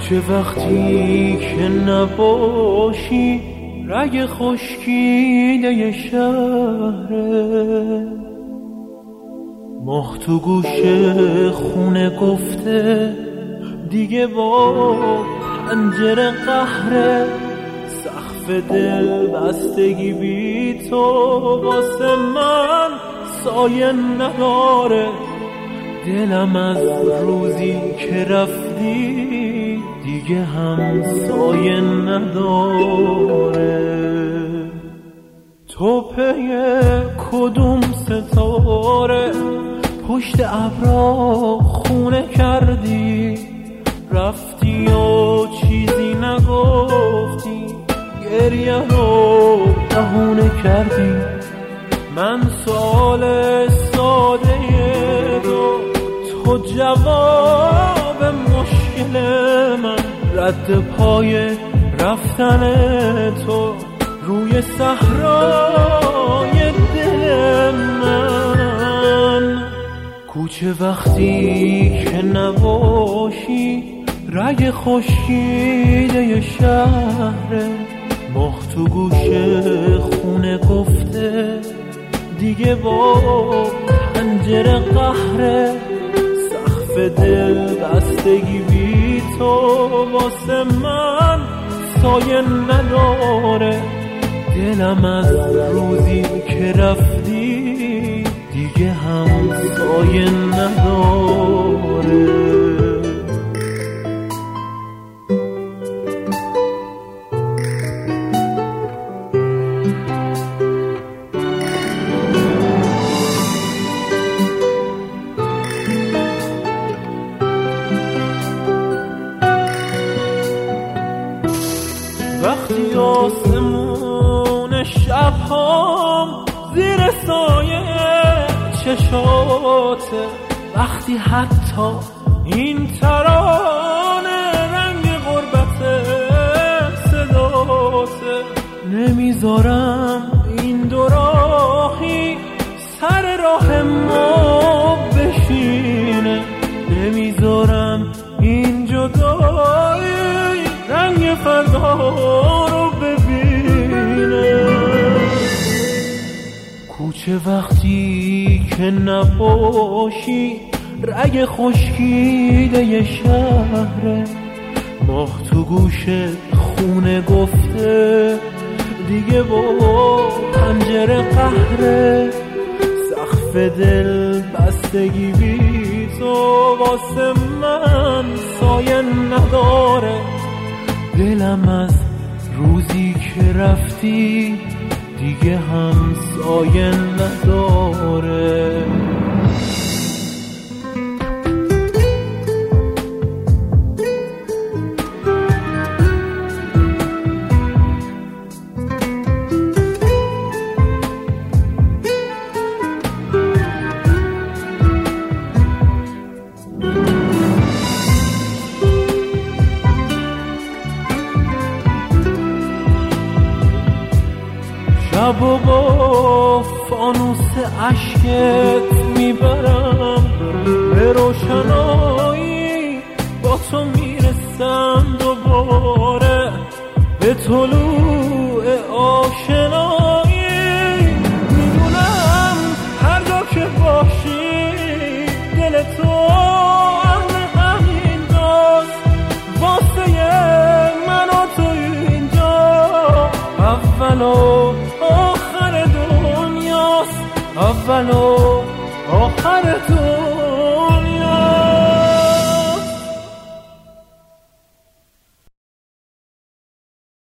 کوچه وقتی که نباشی رگ خشکیده شهره، ماه تو گوش خونه گفته دیگه با پنجره قهره، سقف دل بستگی بی تو واسه من سایه نداره، دلم از روزی که رفتی دیگه هم سایه نداره. تو پی کدوم ستاره پشت ابرا خونه کردی، رفتی و چیزی نگفتی، گریه رو بهونه کردی. من سوال ساده رو، تو جواب مشکل من، رد پای رفتن تو روی صحرای دل من. کوچه وقتی که نباشی رگ خشکیده شهره، ماه تو گوش خونه گفته دیگه با پنجره قهره، سقف دل بستگی بی تو واسه من سایه نداره، دلم از روزی که رفتی دیگه هم سایه نداره. وقتی آسمون شبهام زیر سایه چشاته، وقتی حتی این ترانه رنگ غربت صداته، نمیذارم این دو راهی سر راه ما بشینه، نمیذارم این جدایی رنگ فردا رو ببینه. کوچه وقتی که نباشی رگ خشکیده شهره، ماه تو گوش خونه گفته دیگه با پنجره قهره، سقف دل بستگی بی تو واسه من سایه نداره، دلم از روزی که رفتی دیگه هم سایه نداره. شب و با فانوس عشقت میبرم به روشنایی، با تو میرسم دوباره به طلوع آشنایی. میدونم هر جا که باشی دل تو اهل همین جاست، واسه من و تو اینجا اول و آخر دنیاست، اول و